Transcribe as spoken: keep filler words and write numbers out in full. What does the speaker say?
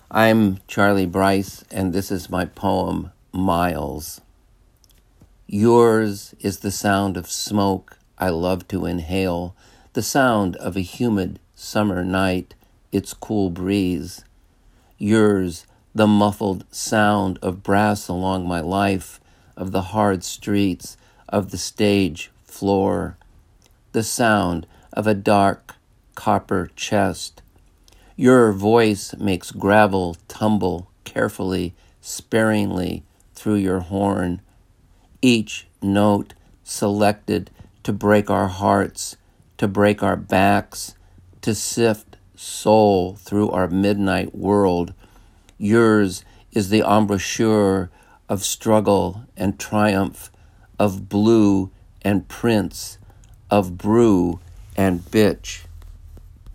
I'm Charlie Bryce, and this is my poem, Miles. Yours is the sound of smoke I love to inhale, the sound of a humid summer night, its cool breeze. Yours, the muffled sound of brass along my life, of the hard streets, of the stage floor, the sound of a dark copper chest. Your voice makes gravel tumble carefully, sparingly through your horn, each note selected to break our hearts, to break our backs, to sift soul through our midnight world. Yours is the embouchure of struggle and triumph, of blue and prince, of brew and bitch.